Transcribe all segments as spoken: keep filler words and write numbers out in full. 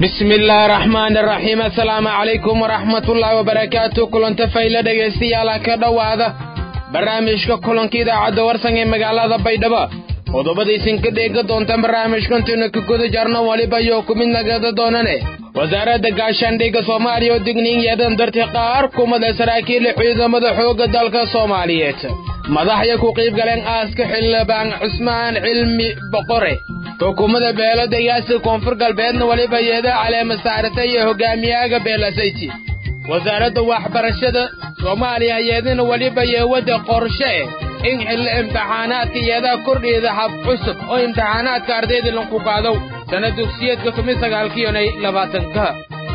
بسم الله الرحمن الرحيم السلام عليكم ورحمة الله وبركاته كلن تفايلة دقيستي على كدوادة برنامجك كلن كيدا عدو ورسنگ مقالة بيدبا ودوبا دي سنك ديگا دونتا برنامج كنتينو ككود جارنا والي بايوكو من نقادة دوناني وزارة دقاشان ديگا سوماليو دقنين يدن درتقار كومد سراكيل حيزة مدحوق دالك سوماليات مدحيا كوقيب قلن آسك حلبان عثمان علمي بقري حكومة بلد ياسر كونفر قلبين ولي بيدا على مسارتي هجامياga beelasayti وزارة waxbarashada Soomaaliya ayadin wali bayawada qorshe in xil imtixaanaadka iyada kordhida hab cusub oo imtixaanaadka ardayda lagu qaado sanad dugsiyeedka toban iyo sagaal iyo labaatanka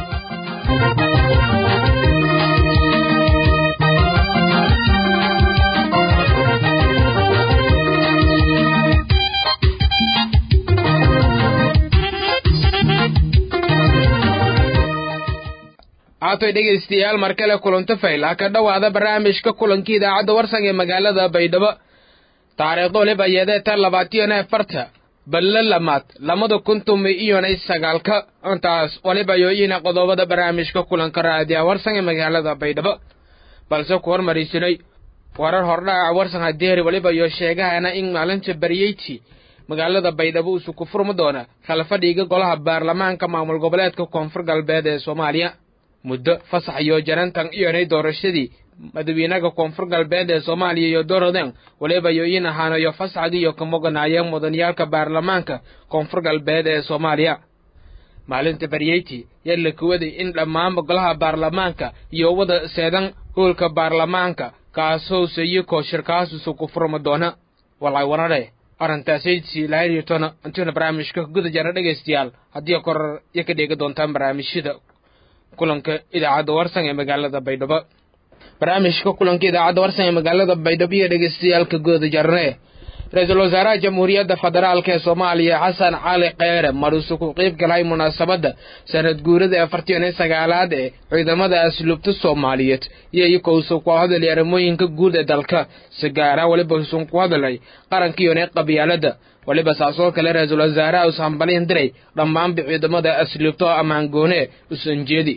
aatoy dhegeystayaal markale kulanta fayla ka dhawaada barnaamijka kulanka idaacada warsan ee magaalada Baydhabo taariikhdu lebayada tan labaatan iyo afar ballalamaad lamada kuntum iyo sagaalka intaas walibayo ina qodobada barnaamijka kulanka raadiyo warsan ee magaalada Baydhabo balse ku hormarisinay warar hordhaca warsan hadeeri walibayo sheegayna in maalinta bariyeyti magaalada Baydhabo uu ku furmo doona khalfadhiga golaha baarlamaanka maamul goboleedka koonfur galbeed ee Soomaaliya muddo fasax iyo jarantan iyo inay doorashadii madaxweynaha koonfur galbeed ee Soomaaliya iyo dooradeen waliba iyo in ahaanayo fasaxigi iyo kamoganaayeen mudaniyalka baarlamaanka koonfur galbeed ee Soomaaliya maalinta bariyeyti yalla kuwaday in dhammaan golaha baarlamaanka iyo wada seedan hoolka baarlamaanka kaasoo sayi ko shirkaas ku furmo doona walay warare arintaasi si laayirtona antuna barnaamijka guda jara dhageystayaal hadii kor yaka dheega doontaan barnaamijyada kulanka idaacada warsan ee magaalada Baydhabo barnaamijka kulanka idaacada warsan ee magaalada Baydhabo iyo dhageystayaalka gooda jarne Ra'iisul Wasaaraha Jamhuuriyadda Federaalka ee Soomaaliya Xasan Cali Kheyre maruusu ku qayb galay munaasabada sanad guurida afartan iyo sagaalaad ee ciidamada asluubta Soomaaliyeed iyo kooxo ku hadlay arrimooyinka guud ee dalka si gaar ah waliba uu ku hadlay qaranka iyo qabyaalada waliba saasoo kale Ra'iisul Wasaaraha uu sambalin diray dhammaan ciidamada asluubta amaan goone u sanjeedi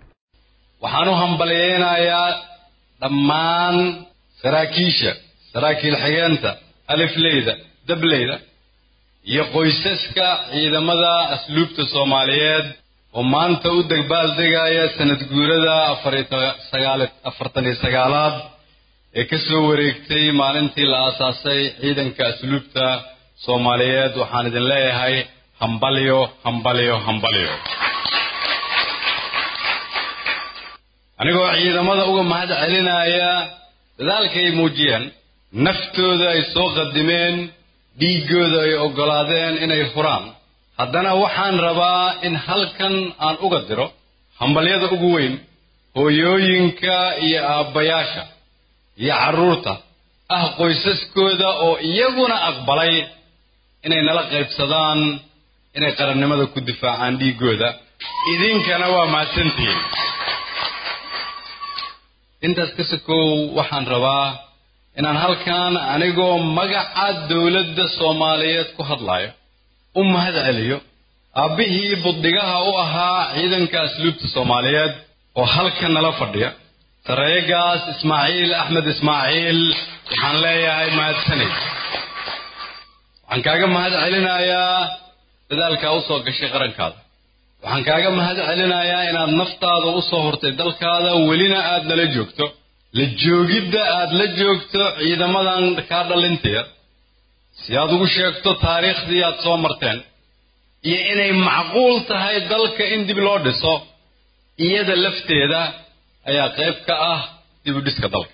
waxaanu hambaliyeenayaa dhammaan saraakiisha saraakiil xigeenta alifleyda dableyda iyo qoysaska ciidamada asluubta Soomaaliyeed oo maanta u degbaal degaya sanad guurada afartan iyo sagaalaad ee ka soo wareegtay maalintii la aasaasay ciidanka asluubta Soomaaliyeed waxaan idin leeyahay hambalyo hambalyo hambalyo anigoo ciidamada uga mahad celinaya dadaalka ay muujiyeen naftooda ay soo qadimeen dhiigooda ay ogolaadeen inay furaan haddana waxaan rabaa in halkan aan uga diro hambalyada ugu weyn hooyooyinka iyo aabbayaasha iyo carruurta ah qoysaskooda oo iyaguna aqbalay inay nala qaybsadaan inay qarannimada ku difaacaan dhiigooda idinkana waa mahadsantihiin intaas ka sokow waxaan rabaa inaan halkan anigoo magaca dawladda Soomaaliyeed ku hadlayo u mahad celiyo aabihii buddigaha u ahaa ciidanka asluubta Soomaaliyeed oo halkan nala fadhiya sareegaas Ismaaciil Axmed Ismaaciil waxaan leeyahay mahadsanid waxaan kaaga mahad celinayaa dadaalka u soo gashay qarankaada waxaan kaaga mahad celinayaa inaad naftaada u soo hortay dalkaada welina aad nala joogto la joogidda aad la joogto ciidamadan ka dhalinteed si aad ugu sheegto taariikhdii aad soo marteen iyo inay macquul tahay dalka in dib loo dhiso iyada lafteeda ayaa qayb ka ah dib u dhiska dalka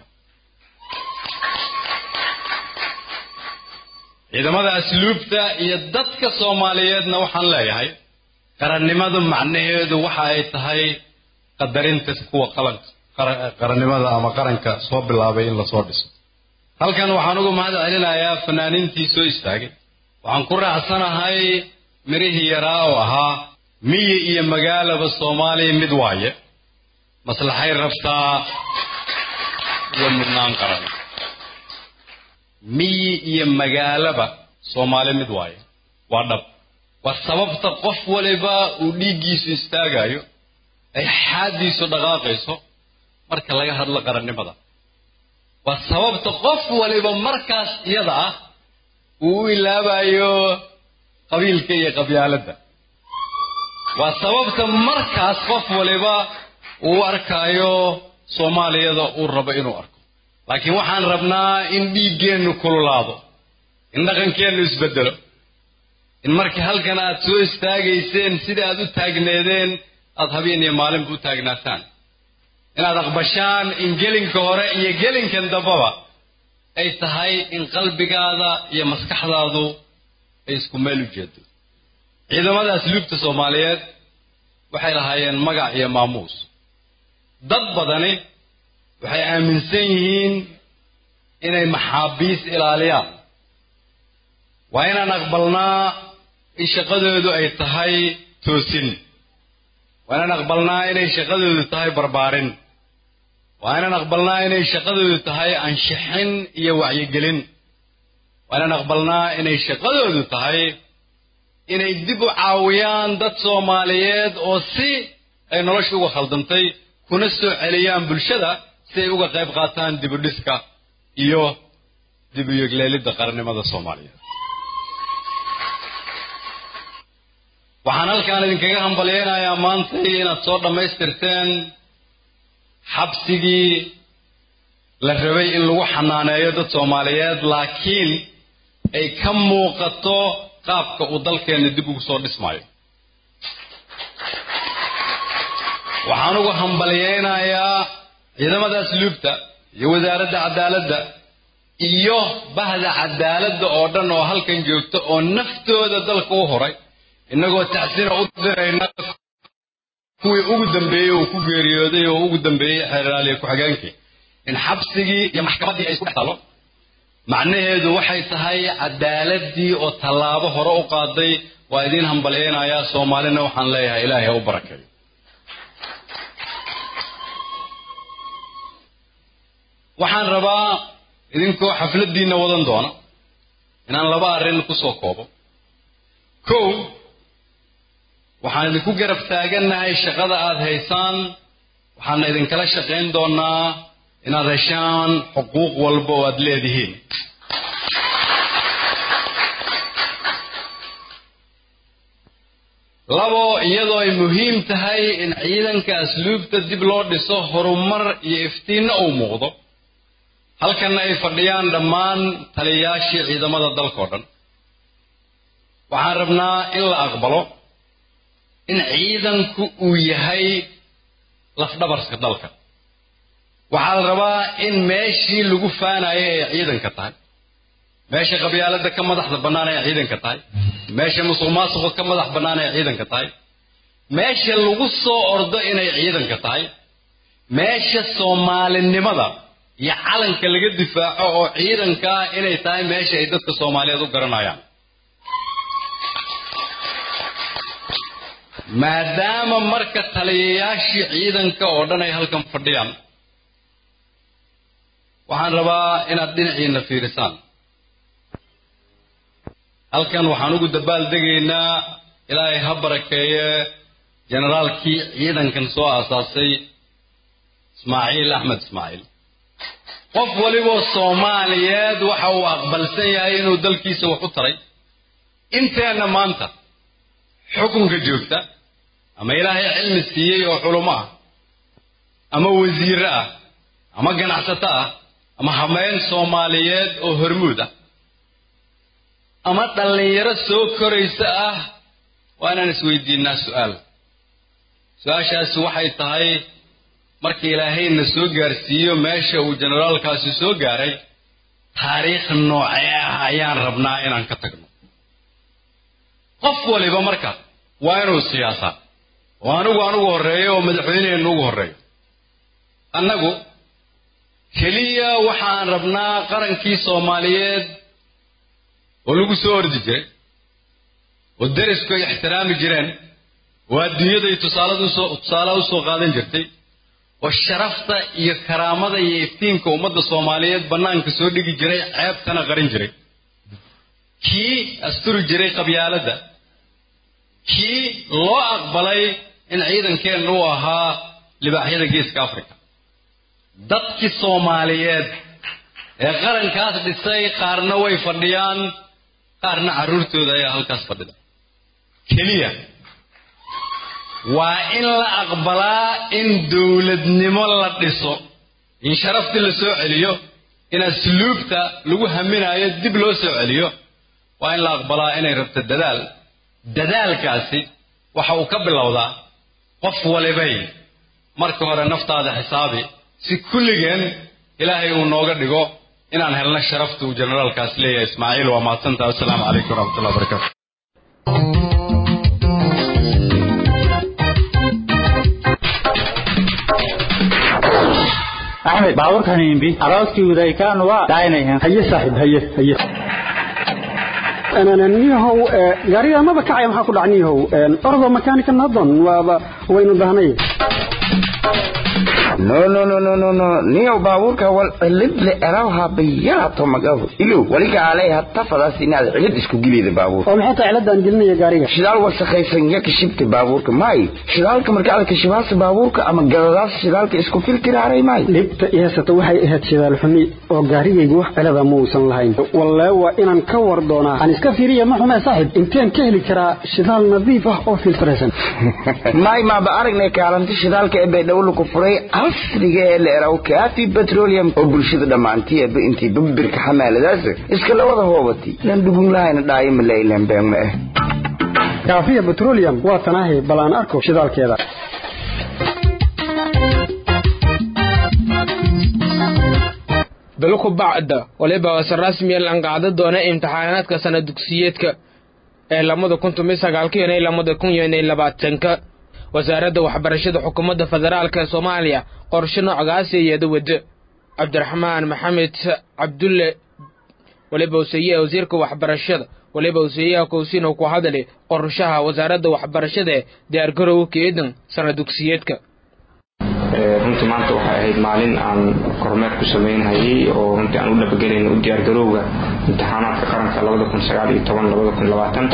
ciidamada asluubta iyo dadka Soomaaliyeedna waxaan leeyahay qarannimada macnaheedu waxa ay tahay qadarinta kuwa qalanka qarannimada ama qaranka soo bilaabay in la soo dhiso halkan waxaan ugu mahad celinayaa fanaaniintii soo istaagay waxaan ku raacsanahay mirihii yaraa oo ahaa miyi iyo magaalaba Soomaaliya mid waaye maslaxay rabtaa iyo midnaan qaran miyi iyo magaalaba Soomaaliya mid waaye waa dhab والسبب تقف ولبا وديجيس استاجايو أي حادث دقاقيسه مركز لقى هذا القرن ماذا والسبب تقف ولبا مركز يضع ولا بايو قبيل كي قبيلته والسبب مركز قف ولبا واركايو صوماليا ذا وربا إنو أركو لكن وحن ربنا إن بيجين كل لاضو إن دقن كين يسبدلو إن مركي هل كانت سو استاجيسين سيدا أدو تاجنيدين أذهبين يا معلم بو تاجناتان إن أدقبشان إن جيلين كورة يجيلين كن دبابا أي تهاي إن قلبك هذا يا مسكح هذا إيسكم ملو جد إذا ماذا أسلوب تصوماليات وحيل هاي المجا يا ماموس ضد بدني وحي آمن سيهين إن محابيس إلاليان وإن نقبلنا إيش قدروا أي تهاي توسين وإن نقبلنا إن إيش قدروا تهاي بربارين وإن نقبلنا إن إيش قدروا تهاي أنشحن يوعي جلين وإن نقبلنا إن إيش قدروا تهاي إن يدبوا عويان ضد صوماليات أو سي أي نرشوا خلدمتي كنسوا عليان بالشدة سي uga qayb qaataan dib u dhiska iyo dib u yegleelida qarannimada Soomaaliya waxaan halkaan idinkaga hambalyeeynaa maanta inaad soo dhameystirteen xabsigii la rabay in lagu xanaaneeyo dad Soomaaliyeed laakiin ay ka muuqato qaabka uu dalkeena dib ugu soo dhismayo waxaan ugu hambalyeynayaa ciidamada asluubta iyo wasaaradda cadaaladda iyo bahda cadaaladda oo dhan oo halkan joogto oo naftooda dalka u horay inagoo tacsiir u dirayna kuwii ugu dambeeyay oo ku geeriyooday oo ugu dambeeyay xeeraaliye ku xigeenkii in xabsigii iyo maxkamaddii ay isku dhextalo macnaheedu waxay tahay cadaaladii oo tallaabo hore u qaaday waa idin hambalyeynaya Soomaalina waxaan leeyahay Ilaahay ha u barakeeyo waxaan rabaa idinkoo xafladiina wadan doona inaan laba arrin ku soo koobo kow waxaan idinku garab taaganahay shaqada aad haysaan waxaan idinkala shaqayn doonaa inaad heshaan xuquuq walba oo aad leedihiin labo iyadoo ay muhiim tahay in ciidanka asluubta dib loo dhiso horumar iyo iftiin uu muuqdo halkan ay fadhiyaan dhammaan taliyayaashii ciidamada dalka oo dhan waxaan rabnaa in la aqbalo in ciidanku uu yahay lafdhabarka dalka waxaa la rabaa in meeshii lagu faanayo ay ciidanka tahay meesha qabyaaladda ka madaxda bannaan ay ciidanka tahay meesha musuqmaasuqa ka madax bannaan ay ciidanka tahay meesha lagu soo ordo inay ciidanka tahay meesha Soomaalinimada iyo calanka laga difaaco oo ciidanka inay tahay meesha ay dadka Soomaaliyeed u garanayaan maadaama marka taliyayaashii ciidanka oo dhan ay halkan fadhiyaan waxaan rabaa inaad dhinaciina fiirisaan halkan waxaan ugu dabaaldegaynaa Ilaahay ha barakeeyo generaalkii ciidankan soo aasaasay Ismaaciil Axmed Ismaaciil qof waliba Soomaaliyeed waxa uu aqbalsan yahay inuu dalkiisa wax u taray inteena maanta xukunka joogta ama Ilaahay cilmi siiyay oo culimo ah ama wasiir ah ama ganacsato ah ama hameen Soomaaliyeed oo hormuud ah ama dhalinyaro soo koraysa ah waana isweydiinaa su'aal su'aashaas waxay tahay markii Ilaahayna soo gaarsiiyo meesha uu generaalkaasi soo gaaray taariikh noocee ah ayaan rabnaa inaan ka tagno qof waliba marka waa inuu siyaasa وأنا وأنا وهرية ومدحوينين وهرية أنجو كلية وحان ربنا قرن كي صوماليات ولقوا سور دجى والدرس كي احترام جيران والدنيا ذي تصالد تصالد وسوقادين جرتي والشرفة يكرامة يفتين كومد الصوماليات بنان كسور دقي جري عيب كنا قرن جري كي أستر جري قبيالة ده kii loo aqbalay in ciidankeenu uu ahaa libaaxyada geeska afrika dadkii soomaaliyeed ee qarankaas dhisay qaarna way fadhiyaan qaarna carruurtooda ayaa halkaas fadhida keliya waa in la aqbalaa in dowladnimo la dhiso in sharaftii la soo celiyo in asluubta lagu haminayo dib loo soo celiyo waa in la aqbalaa inay rabto dadaal dadaalkaasi waxa uu ka bilowdaa qof walibay marka hore naftaada xisaabi si kulligeen ilaahay uu nooga dhigo inaan helno sharafta uu generaalkaas leeyahay ismaaciil waa mahadsantahay assalaamu calaykum waraxmatullahi wabarakaatu أحمد باور كان ينبي أراضي وذاي كان وداينهم هي صاحب هي هي أنا نيهو قرية ما بكعي ما حقول عنيهو أرض مكانك النظن وين الدهنية no no no no no no niyo baabuurka wal cilid la eraawha biyaato magaabo ilo waliga aleeyaha tafadaas inaad cilid isku gilida baabuur oo maxay tahay ciladan dilnaya gaariga shidaal wasakhaysan ya kashibta baabuurka may shidaalka marka aad ka shibaas baabuurka ama galadaas shidaalka isku filtiraaray may libta iyasata waxay ahayd shidaal xumi oo gaarigaygu wax cilada ma uusan lahayn wallahi waa inaan ka war doonaa aan iska fiiriyo ma xumaa saaxib inteen ka heli karaa shidaal nadiif ah oo filtraysan may ma ba aragnay kaalanti shidaalka ee baydhawlo ku furay asriga ee la eraw kaafi petroleum oo bulshada dhamaantii ee intii babirka xamaaladaas iska la wada hoobati lan dugun lahayn dhaay ma leeylan baan ma kaafi petroleum waa tanahay balaan arko shidaalkeeda بالكو بعد ولبا وسر رسمي الانقاعدة دون امتحانات كسنة دكسيتك ee lamada kun iyo sagaal iyo lamada kun iyo labaatan wasaaradda waxbarashada xukuumadda federaalka ee Soomaaliya qorshe noocaas iyada wada Cabdiraxmaan Maxamed Cabdulle waliba wasiirka wasiirka waxbarashada waliba wasiirka koosin ku hadalay qorshaha wasaaradda waxbarashada diyaar garowkeedan sanad dugsiyeedka runtii maanta waxay ahayd maalin aan kormeer ku sameynayay oo runtii aan u dhabagelayno u diyaar garowga imtixaanaadka qaranka laba kun iyo sagaal iyo toban laba kun iyo labaatan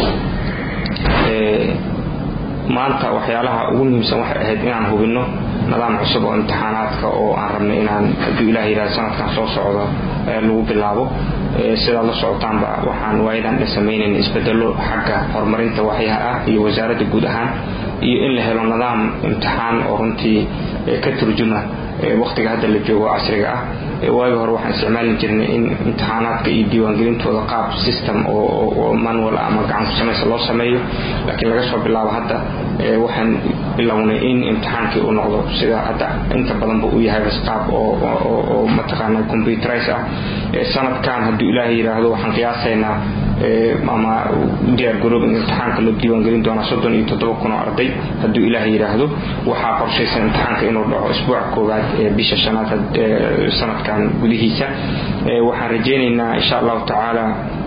ee maanta waxyaalaha ugu muhiimsan waxay ahayd inaan hubino nidaam cusub oo imtixaanaadka oo aan rabnay inaan haddii Ilaahay yiraahdo sanadkan soo socdo lagu bilaabo sida la socotaanba waxaan waaydan sameeyeen isbedelo xagga horumarinta waxyaha ah iyo wasaaradda guud ahaan iyo in la helo nidaam imtixaan oo runtii ka turjuma waqtiga hadda la joogo casriga ah waagi hore waxaan isticmaalin jirnay in imtixaanaadka iyo diiwaangelintooda qaab system oo manual ama gacan ku samaysan loo sameeyo laakiin laga soo bilaabo hadda waxaan bilownay in imtixaankii uu noqdo sida hadda inta badan uu yahay qaab oo oo mataqaana computerized ah sanadkan haddii Ilaahay yiraahdo waxaan qiyaasaynaa ama diyaar garoob imtixaanka loo diiwaangelin doona soddon iyo toddoba kun oo arday haddii Ilaahay yiraahdo waxaa qorshaysan imtixaanka inuu dhaco isbuuc koowaad ee bisha shanaad sanadkan gudihiisa waxaan rajaynaynaa insha Allah taala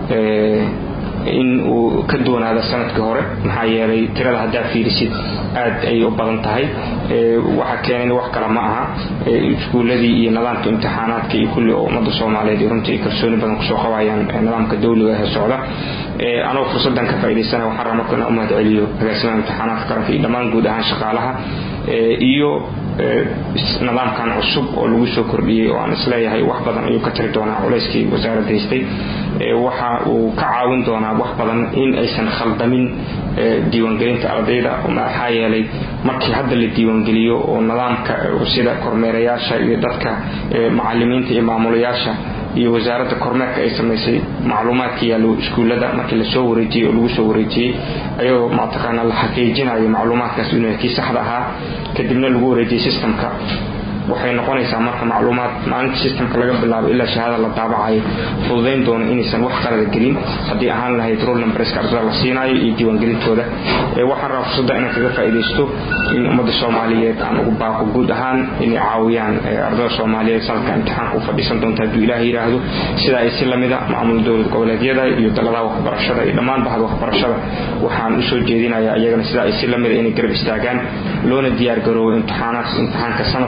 in uu ka doonaado sanadkii hore maxaa yeelay tirada hadda fiirisid aad ay u badan tahay waxa keenay wax kala ma aha iskuuladii iyo nidaamka imtixaanaadka iyo kulli ummadda Soomaaliyeed runtii kalsooni badan ku soo qabayaan nidaamka dawliga ee socda ee anoo fursadan ka faa'iideysanahay waxaan rabaa inaan u mahad celiyo agaasimaha imtixaanaadka qaranka iyo dhammaan guud ahaan shaqaalaha iyo nidaamkan cusub oo lagu soo kordhiyay oo aan isleeyahay wax badan ayuu ka tiri doonaa culayskii wasaaradda haystay waxa uu ka caawin doonaa wax badan in aysan khaldamin diiwaangelinta ardayda maxaa yeelay markii hadda la diiwaangeliyo oo nidaamka sida kormeerayaasha iyo dadka macallimiinta iyo maamulayaasha iyo wasaaradda kormeerka ay sameysay macluumaadka yaalo iskuulada markii la soo wareejiyay oo lagu soo wareejiyay ayagoo maataqaana la xaqiijinayo macluumaadkaas inuu yahay saxda ah kadibna lagu wareejiyay systemka waxay noqonaysaa marka macluumaad maalinta systemka laga bilaabo ilaa shahaada la daabacayo fududeyn doono inaysan wax qalad gelin haddii ahaan lahayd roll numberska ardayda la siinayo iyo diiwaangelintooda waxaan rabaa fursadda inaan kaga faa'iideysto in ummadda Soomaaliyeed aan ugu baaqo guud ahaan inay caawiyaan ardayda Soomaaliyeed sanadka imtixaanka u fadhiisan doonta haddii Ilaahay yiraahdo sida ay si lamida maamul dawlad goboleedyada iyo dalada waxbarashada iyo dhammaan bahda waxbarashada waxaan u soo jeedinayaa iyagana sida ay si lamida inay garab istaagaan loona diyaar garoobo imtixaanaadka imtixaanka sanadkan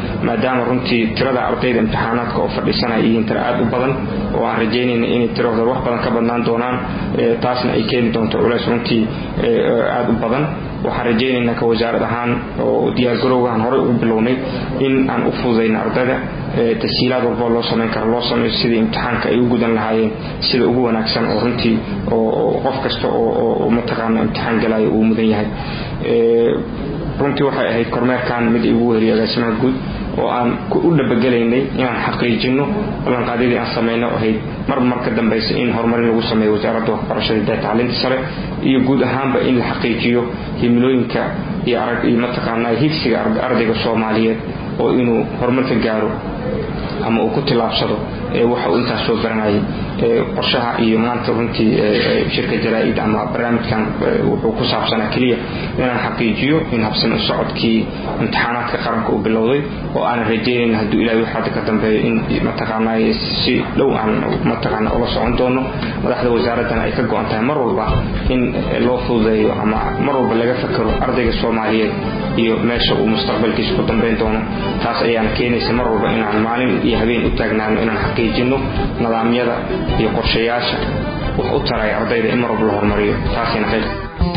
maadaama runtii tirada ardayda imtixaanaadka oo fadhiisanaya iyo tira aad u badan oo aan rajaynayna inay tiradooda wax badan ka badnaan doonaan taasna ay keeni doonto culays runtii aad u badan waxaan rajaynaynaa ka wasaarad ahaan oo diyaargarowgaan horey ugu bilownay in aan u fududayno ardayda tashiilaad walba loo samayn karo loo sameeyo sidii imtixaanka ay u gudan lahaayeen sida ugu wanaagsan oo runtii oo qof kasta oo mataqaana imtixaan galaayo uu mudan yahay runtii waxay ahayd kormeerkan mid ugu weeriyay agaasimaha guud oo aan u dhabagalaynay inaan xaqiijino ballanqaadyadii aan sameeyno ahayd mar marka dambaysa in horumarin lagu sameeyo wasaaradda waxbarashada iyo tacliinta sare iyo guud ahaanba in la xaqiijiyo himilooyinka iyo arag iyo mataqaanaa higsiga ardayga Soomaaliyeed oo inuu horumar ka gaaro ama uu ku tilaabsado waxa uu intaas soo baranayay qorshaha iyo maanta runtii shirka jaraa'id ama barnaamijkan wuxuu ku saabsanaa kaliya inaan xaqiijiyo in habsami socodkii imtixaanaadka qaranka uu bilowday oo aan rajaynayno hadduu ilaahay waxa ka dambeeyo in mataqaanaa si dhow aan mataqaanaa ula socon doono madaxda wasaaraddan ay ka go'an tahay mar walba in loo fududeeyo ama mar walba laga fakaro ardayga Soomaaliyeed iyo meesha uu mustaqbalkiisa ku dambeyn doono taas ayaan keenaysa mar walba inaan maalin iyo habeen u taagnaano inaan xaqiijino nidaamyada iyo qorshayaasha wax u taray ardayda in mar walba la horumariyo taasina qayb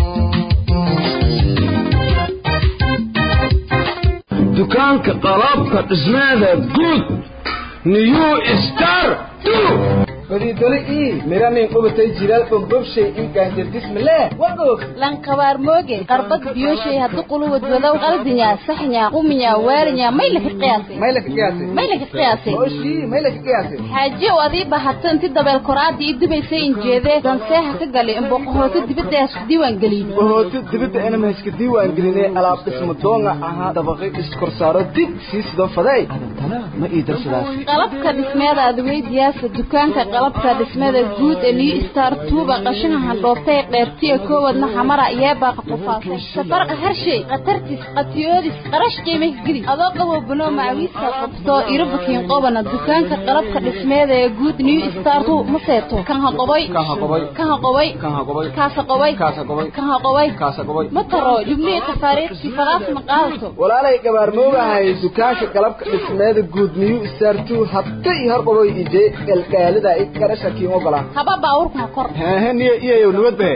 dukaanka qalabka dhismaha guud new star two fadidole ii miranin qubatay jiral bogbobshay in gaanjir bismillah wadoog lan qabaar mooge qarbad biyoshay hadu qulubad wadaw qaldinya saxnya qumiya weernya mayla ka qiyaasay mayla ka qiyaasay mayla ka qiyaasay oshi mayla ka qiyaasay xaaji wadi bahatan ti dabeel koraadi idibaysay in jeede dan seexa ka galay in boqohooto dibadda isku diiwaan galiyay boqohooto dibadda inama isku diiwaan galinay alaab dhismo doonga aha dabaqay iskor saaro dib si sidoo faday adantana ma ii darsadaas qalabka dhismeeda aad weydiyaasa dukaanka qalabka dhismada guud ee New Star tuuba qashinaha dhoobtay qeybtiya koowadna xamara iyo baaqa qufaasay safarqa harshay qatartis qatiyoodis qarash qiimih gili adoo qabo buno macawiiska qabto irbakiin qobana dukaanka qalabka dhismada ee guud New Star tu ma seeto kan haqabay kan haqabay kan haqabay kan haqabay kaasa qabay kaasa qabay kan haqabay kaasa qabay ma taro jumlada tafaariiq si faraas ma qaadato walaalay gabar moogahay dukaanka qalabka dhismada guud New Star tu habta iyo haqabay ide galgaalida karashaki ogala haba baawurka kor haa niyo iyo nabad baa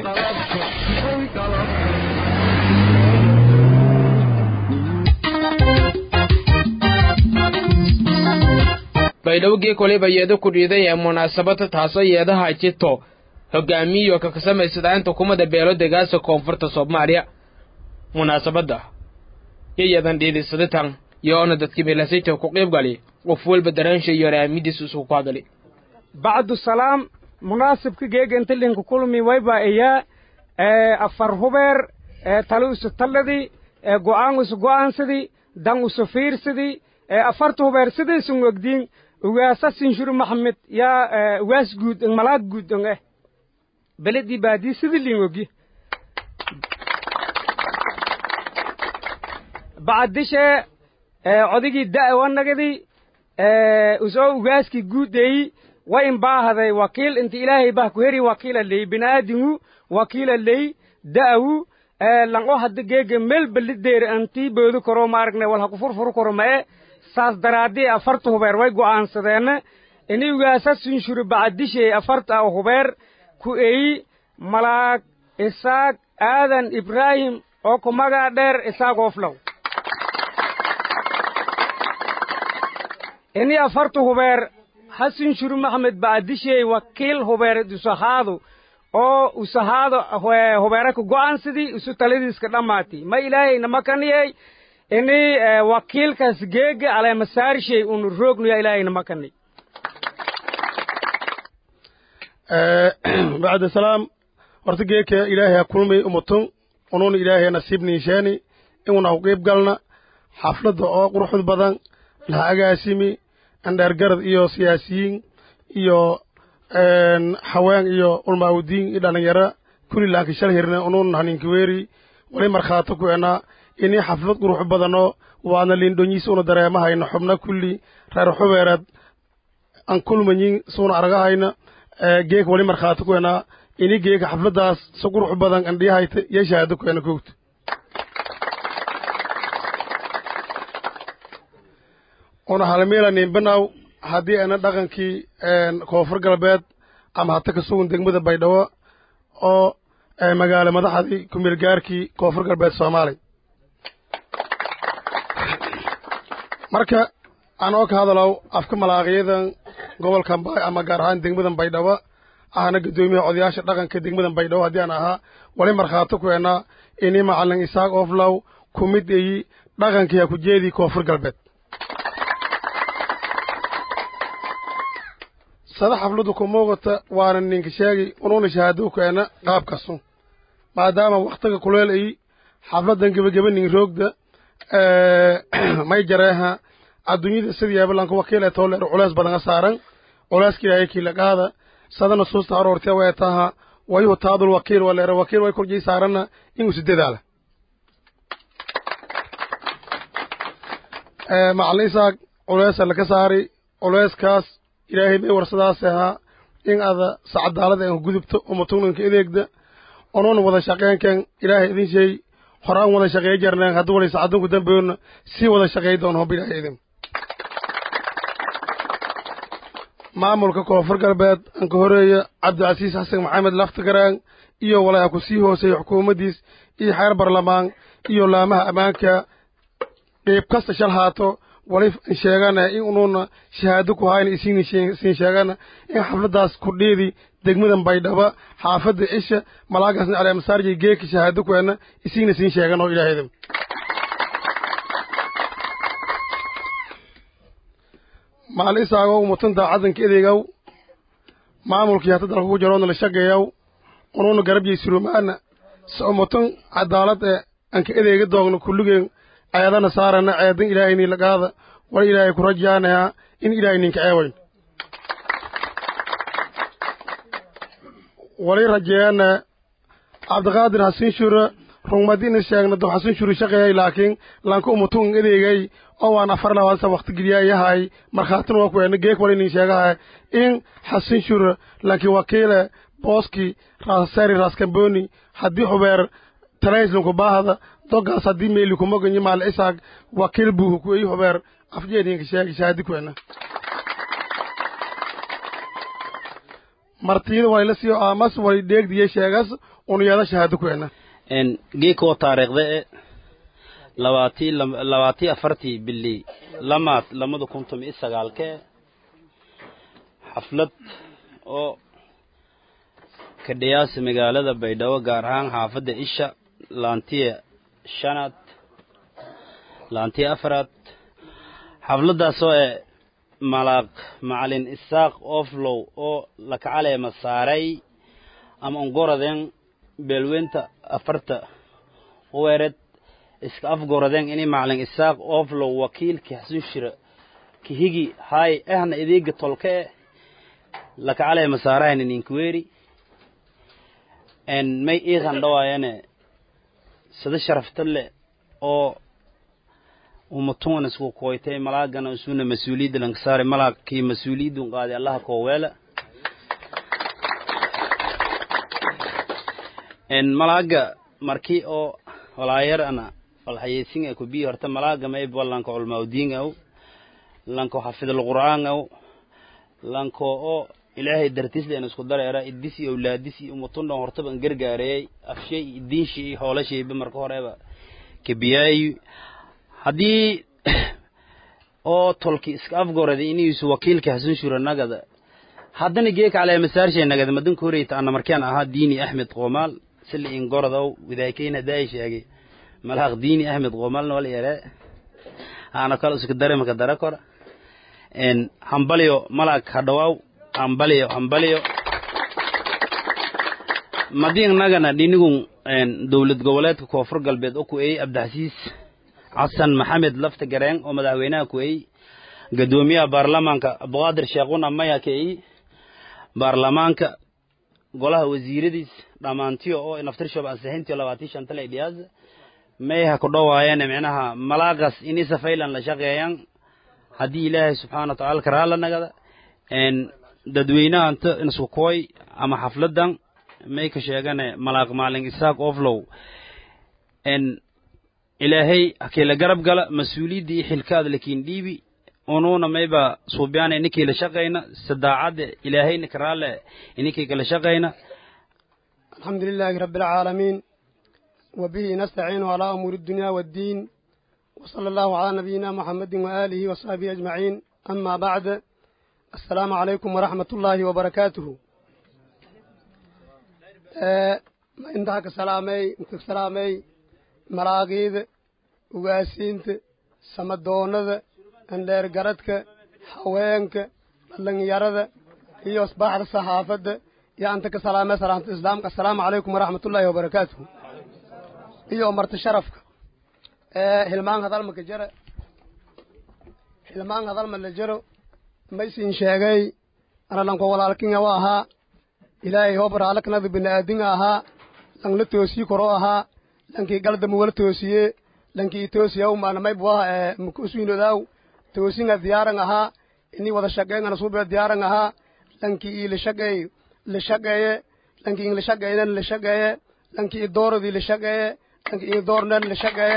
baydhowgii koleba yeedo ku dhiiday ee munaasabada taasoo yeedaha jito hogaamiyo ka kasamaysa inta kumada beelo degaasa koonfurta Soomaaliya munaasabada yeedan dhiidisaditan yoona dadkii beelasayta ku qayb gali qof walba daraanshay yaraamidis isku qaadali بعد السلام مناسب كجيج انت اللي نقول مي ويبا إياه أفر هبر تلوس تلدي قوانوس قوان سدي دانوس فير سدي أفرت هبر سدي سنوكدين واساس نشور محمد يا واس جود ملاك جود انه بلدي بادي سدي اللي نوكي بعد ديش عديجي الداء وانا وسو واسكي جود دي وإن باهذا وكيل أنت إلهي باه كهري وكيل اللي بنادمه وكيل اللي دعو لانقو حد جيج مل بالدير أنتي بيدو كرو ماركنا ولا كفر فرو كرو ما ساس درادي أفرته بيروي قوان سدنا إني واساس ينشر بعد شيء أفرت أو خبر كوي ملاك إساق آذن إبراهيم أو كمجا در إساق أفلو إني أفرته خبر حسن شروع محمد بعد شيء وكيل هبير دسهادو أو وسهادو هو هبيرك قوان سدي وستلذيس كلاماتي ما إلهي نمكاني إني وكيل كسجيج على مسار شيء ونروق نيا إلهي نمكاني بعد السلام ورتجيك إلهي كل مي أمتون ونون إلهي نصيبني شاني إنه نوقف قالنا حفلة أو قروح البدن لها أجاسمي andargarad iyo siyaasiyiin iyo een haween iyo ulmaawdiin iyo dhalinyaro kulli laakiin shal hirna unuun haninka weeri wali markhaato ku ena inay xaflad qurux badano waana liindonyiis una dareemahayna xubna kulli reer xubeerad aan kulmayin suuna aragahayna geek wali markhaato ku ena inay geek xafladaas si qurux badan andhiyahayta yeeshaado ku ena koogto una halmeelanin banaw haddii ana dhaqankii koonfur galbeed ama hata ka sugan degmada baydhabo oo magaalo madaxdii kumeel gaarkii koonfur galbeed soomaaliya marka anoo ka hadalow afka malaaqiyadan gobolkan baay ama gaar ahaan degmadan baydhabo ahna guddoomiyaha odayaasha dhaqanka degmadan baydhabo haddii aan ahaa wali markhaato ku eenaa ini macalin isaaq oflow ku mid eyi dhaqankii ha ku jeedii koonfur galbeed sada xafladu ku muuqata waana ninka sheegi unuuna shahaado ku eena qaabkasu maadaama wakhtiga kuleel eyi xafladan gebageba nin roogda may jareeha adduunyada sidii yabalanka wakiil ee tooleer culays badan saaran culayska ilaahay kii laqaada sadana suusta aroortay way taha wayu taadul wakiil wala wakiil way korjii saarana inuu sideedaala ee macalisaag culays la ka saari culayskaas ilaahay bay warsadaas ahaa in ada sacadaalada ay gudubto umatuunka ideegda onoon wada shaqeynkan ilaahay idin shay horaan wada shaqeey jarnaan haddii wali sacadun ku dambeeyna si wada shaqeey doon hoo bilaahay idin maamulka koonfur galbeed aan ka horeeya cabdicasiis xasan maxamed laftigaraan iyo walaa ku sii hooseeya xukuumaddiis iyo xeer barlamaan iyo laamaha ammaanka qeyb kasta shal haato wali sheegana in unuuna shahaado ku hayna isiin siin sheegana in xafladaas ku dheedi degmadan baydhaba xaafadda isha malaagasna cali masaarji geeki shahaado ku hayna isiin siin sheegana oo ilaahayda maal isaago umutanta cadanka edeegaw maamulkii hata dalka ku jaroona la shaqeeyaw unuuna garabjay surumaana si umutun cadaalad ee anka edeega doogno kulligeen ayadana saarana ceedan ilaahayni lagaada wali ilaahay ku rajaanayaa in ilaahay ninka ceewayn wali rajeeyana cabdiqaadir xasan shure rungmadina sheegna do xasan shure shaqeeyay laakiin laanka umutun edeegay oo waan afar labaad sa waqti geliyaa yahay markhaatin waa ku weena geek wali nin sheegahay in xasan shure laakiin wakiile booski raasari raaskamboni haddii xubeer talayslanku baahda dogaas haddii meeli kuma ganyi maal isaag wakiil buu ku eey xubeer afjeedinka sheegi shaadi ku weena martiida wali la siiyo aamas wali dheegdiye sheegas unuyada shahaado ku weena en geeko taariikhda labaati labaati afarti bili lamaad lamada kuntum iyo sagaalke xaflad oo ka dhiyaasa magaalada baydhabo gaar ahaan xaafadda isha laantiya shanaad laantiya afraad xafladaas oo ee malaaq macalin isaaq oflow oo la kacaleema saaray ama ungoradeen beelweynta afarta weered iska afgoradeen inay macalin isaaq oflow wakiilkii xasan shire kihigi hay ahna ideega tolke la kacaleema saarayna ninkuweeri en may iiqan dhawaayane sida sharafta leh oo umatuuna isku koytay malaagana isuna mas-uuliyadda lanka saaray malaagkii mas-uuliyadun qaaday allaha kooweela en malaaga markii oo walaayar ana walxayeysin ay ku biyo horta malaaga may ballanka culmaawdiin aw lanko xafidul qur'aan aw lanko oo ilaahay dartiis leen isku dareera idisi awlaadisi umutun dhan hortaba gargaareey afshay diinshi hoolashay marka horeeba kabiyay hadii oo tolki iska afgorada inuu isu wakiilka xasan shure nagada haddana geek cali masaarshay nagada madan kooreyta ana markaan ahaa diini axmed qoomaal sili in gordow widaaykeena daay sheegay malaaq diini axmed qoomaal wal yare ana kala isku dareema ka darakor en hambaliyo malaaq hadawaaw hambaliyo hambaliyo madin nagana dinigun en dawlad goboleedka koonfur galbeed oo ku eey abdaxsiis xasan maxamed lafta gareen oo madaxweynaha ku eey gadoomiyaha baarlamaanka abqaadir sheequna maya ka eey baarlamaanka golaha wasiiradiis dhamaantiyo oo naftir shoob ansixintii labaatan iyo shan tale dhiyaas meeha ku dhawaayeen macnaha malaaqas inay safaylan la shaqeeyaan hadii ilaahay subhanahu wa ta'ala karaala nagada en dadweynaha inta isku kooy ama xafladan may ka sheegane malaaq maalin isaaq oflow en ilaahay akila garab gala mas'uuliyadii xilkaad laakiin dhiibi unuuna mayba suubiyaana ininkii la shaqayna sadaacadda ilaahayna karaale ininkii kala shaqayna الحمد لله رب العالمين وبه نستعين على أمور الدنيا والدين وصلى الله على نبينا محمد وآله وصحبه أجمعين أما بعد السلام عليكم ورحمة الله وبركاته أه عندك سلامي عندك سلامي مراقيد وقاسينت سمدونة أندر قردك حوينك لن يرد هي أصبح الصحافة يا أنتك سلامة سلامة الإسلام السلام عليكم ورحمة الله وبركاته هي أمرت شرفك أه هلمان هذا المكجرة هلمان هذا المكجرة ما يسين شيء أنا لنك ولا لكن يواها إلهي هو برالك نذ بنادينها لن لتوسي كروها لنك قلد مول توسي لنك توسي يوم أنا ما يبغى مكوسين ذاو توسين ديارنها إني وذا شقين أنا صوب ديارنها لنك إلى شقي لشقي لنك إلى شقي لشقي لنك الدور ذي لشقي لنك الدور نن لشقي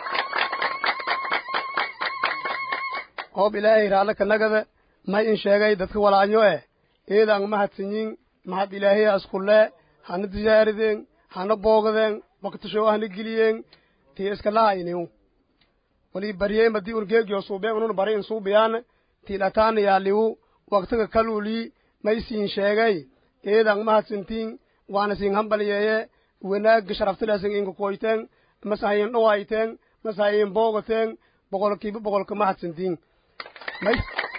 هو بلاهي رالك نجد ما إن شقي دتك ولا عنيوه إذا ما هتسنين ما هاد إلهي أسكوله هنتجاردين هنبوغدين وقت شو هنجليين تيسك لا ينيو ولي بريه مدي ورجع يصوبه ونون برين صوبيان تيلاتان ياليو وقت كلولي ما يسين شيء إذا ما هتسنتين وانا سين هم بليه وناك شرفت لازم إنكو كويتين مساين نوايتين مساين بوغتين بقول كيف بقول كم هتسنتين ما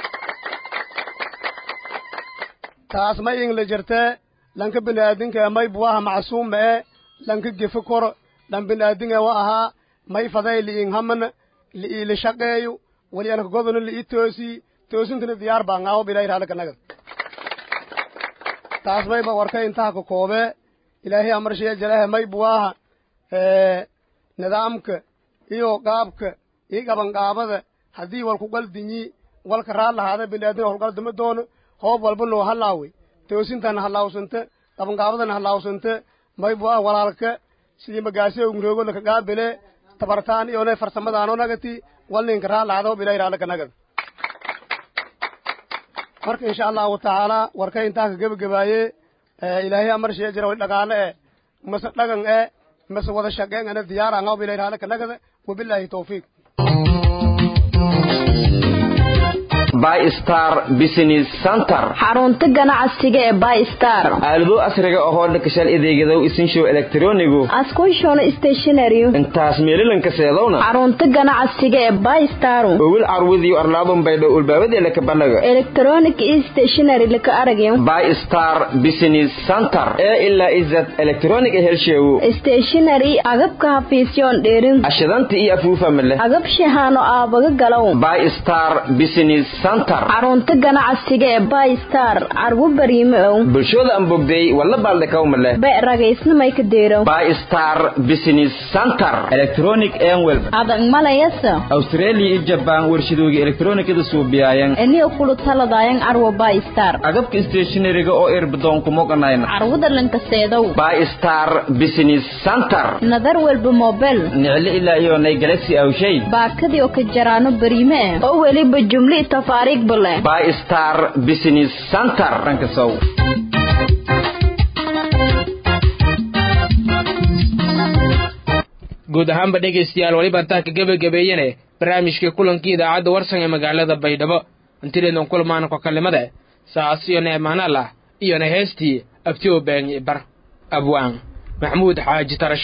taas ma in la jirta lanka binaadinka may buwaha macsuum ee lanka gefakor lan binaadinka wa aha may faday liin hamana li ila shaqeeyo wali anaka godona li itoosi toosintana diyaar baa ngaawo bilaa iraada kanaga taas may ba warka intaa ka koobe ilaahay amar shay jalaha may buwaha ee nidaamka iyo qaabka iyo gaban qaabada hadii wal ku qaldinyi walka raad lahaada binaadin wal qaldama doono هوب والبلو هلاوي توسين هلاوسنت طبعا قابضنا هلاوسنت ما يبغى ولالك سيد مجاسي ومريقول لك قابلة تبرتان يونه فرسمة دانو نجتي واللي إنكرها لعذاب بلا يرالك نجد فرق إن شاء الله تعالى وركين إنتاج جب جباية إلهي أمر شيء جرا ولقاله مسد لقن إيه مسد وذا شقين أنا ديار عناو بلا يرالك نجد وبالله توفيق By Star Business Center xarunta ganacsiga ee By Star albo asriga oo la kashal adeegada isin show electronigu askushon stationery intaas meelan ka seedowna xarunta ganacsiga ee By Star oo arwadi arlaabon baydo ulbaabada la ka banaga electronic stationery la ka aragayo By Star Business Center ee illa izat electronic helsheew stationery agabka hafiisyon dheerin ashadanta iyo afuufa male agab shahano aabaga galaw By Star Business Center xarunta ganacsiga ee By Star argu bariimo bulshada aan bogday wala baalda ka umale bay ragaysna may ka deero By Star Business Center electronic and web adag malayasa Australia iyo Japan warshadooga electronicada suubiyayan aniga kula taladayan arwa By Star agabka stationeryga oo irbadoon kuma qanayna arwada lanka seedow By Star Business Center nadar walba mobile nicli ilaa iyo nay galaxy aw shay baakadii oo ka jaraano bariimo oo waliba jumli tafaariiq bale By Star Business Center ranka sow guud ahaanba dhegaystayaal waliba intaa ka gabagabeeyane barnaamijka kulankii idaacadda warsan ee magaalada baydhabo intideedan kulmaana ku kalimada saas iyo neemaanala iyo na heestii abtiyo been bar abwaan maxmuud xaaji tarash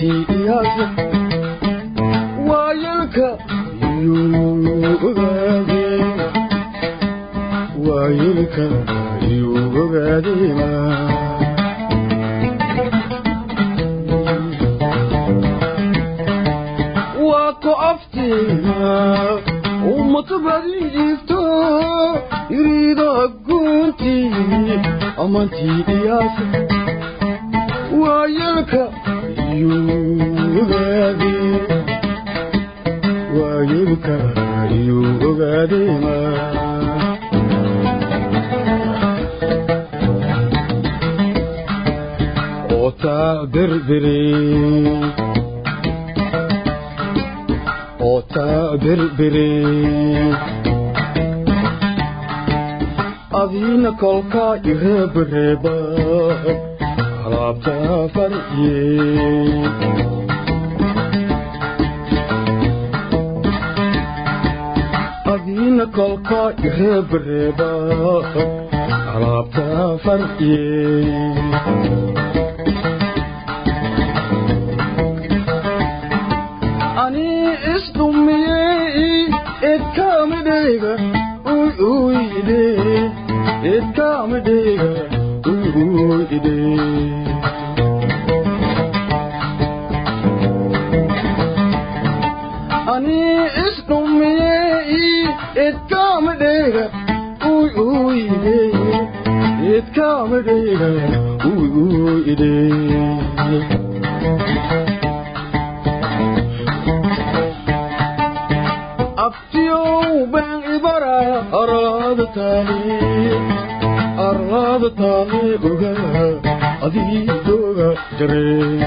ويلك يو waayelka ayuu ogaadeema waa ku afteena umatubadiifto iriida guntii amantii iyaasa waayelka ayuu ogaadee waayelka ayuu ogaadeema ootaa berbere ootaa berbere adiina kolkaa ireebareeba alaabtaa farciye adiina kolkaa ireebareeba alaabtaa farciye ani isdumiyey idkaamidhayga uy uyde idkaamidhayga uy uyde ani isdumiyey idkaamidhayga uy uyde idkaamidhayga uy uyde أراد تاني أراد تاني أوغا أدي دوغا جري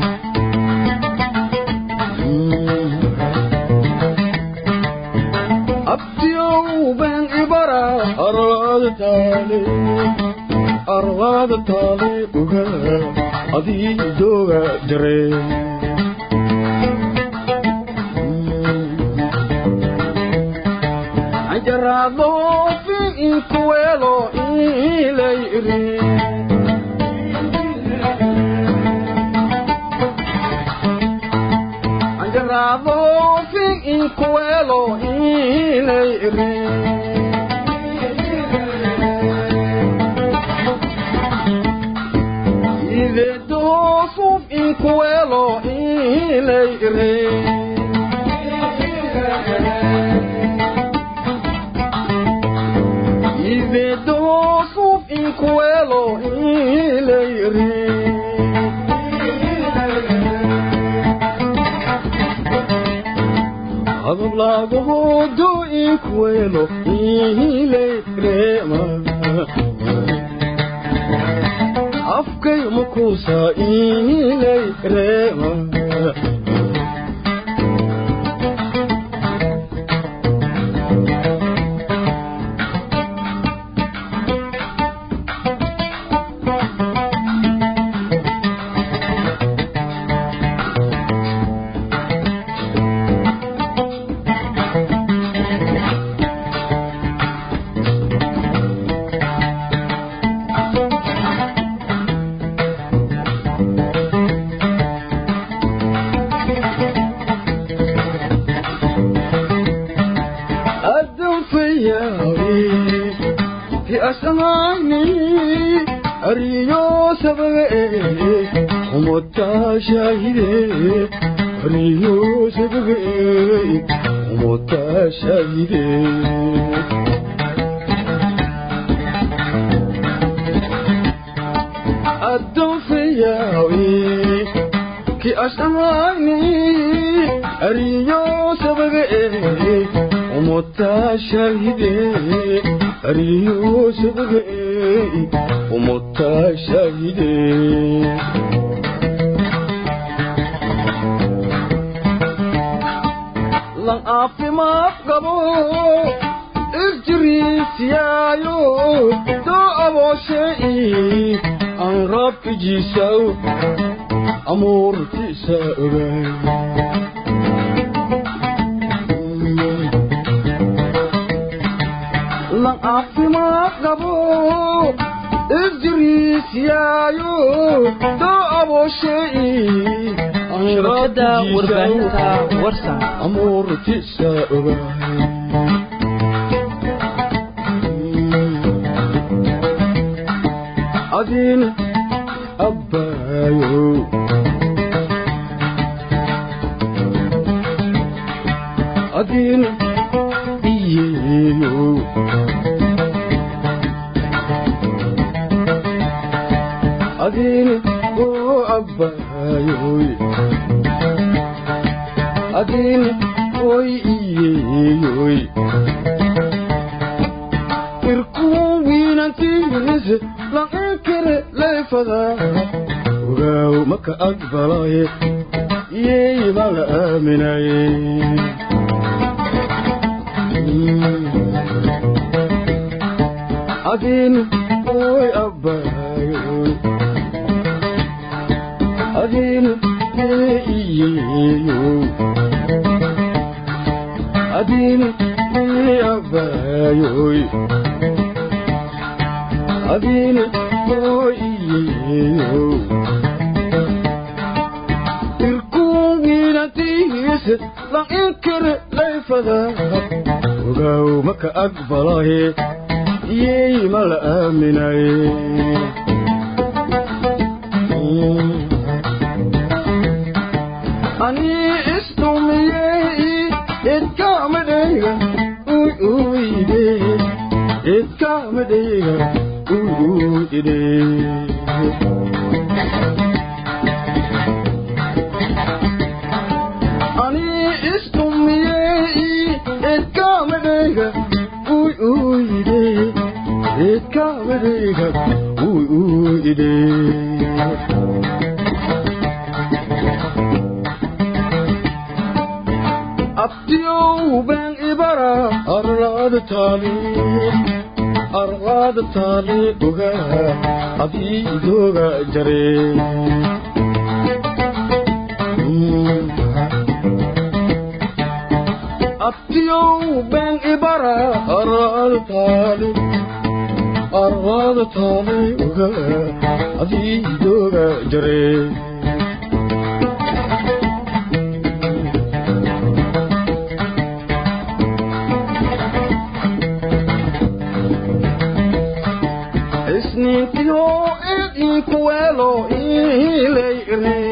أبتيو بين إبرا أراد تاني أراد تاني أوغا أدي دوغا جري Jarrado fin cuelo y leire Jarrado fin cuelo y leire Y de dos fin cuelo y leire Vedo su incuelo y leire Hablago do incuelo y leire Afkay mukusa y leire Ariyo sabaga umutta shahide Ariyo sabaga umutta shahide Adon fiyawi ki ashamani Ariyo sabaga umutta shahide Ariyo sabaga umutta shahide Lang afi maaf gabo isjirisiyayo do aboshei an rabbi jisaw amur tisa ogay Lang afi maaf gabo isjirisiyayo do aboshei shirkadda warbaahinta warsan amurti saabay أدين أبايو أدين إيو أدين أو أبايو أدين أوي إيو إركو وينانتينيس لانكر ليفدا وغاو مكا أقبلاي يي مالا آمناي أدين أوي أبايو أدين إيو أدين أبايو أدين إيو إركو ويناتيس لانكر ليفدا وغاو مكا أقبلاي يي مالا آمناي أني استميي إتكامديغا أوي أوي دي إتكامديغا أوي أوي دي أني استميي إتكامديغا أوي أوي دي إتكامديغا أوي أوي دي أبتيو بين إبرة أرغاد تالي أرغاد تالي أغا أبي دوغا جري أبتيو بين إبرة أرغاد تالي أرغاد تالي أغا أبي دوغا جري Isnintiyo ikuelo ileire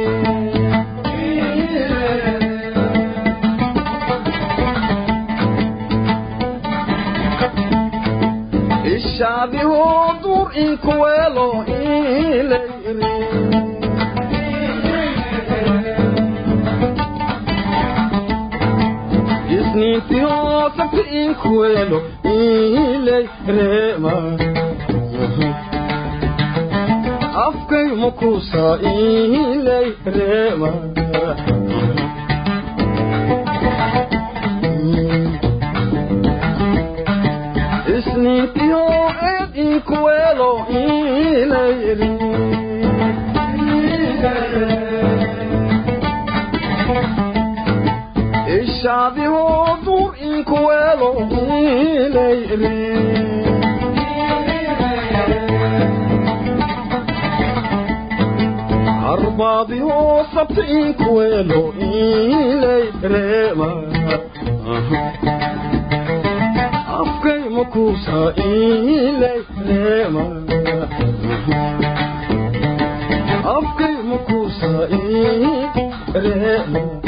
Ishadi hodur ikuelo ileire Isnintiyo sakti ikuelo ileire ma afkay mukusa ilay rema isnitiyo ed ikuelo ilay ri ishadi hodur ikuelo ilay ri أربابي هو سبتين كويلو إلي ريما أفكي مكوسا إلي ريما أفكي مكوسا إلي ريما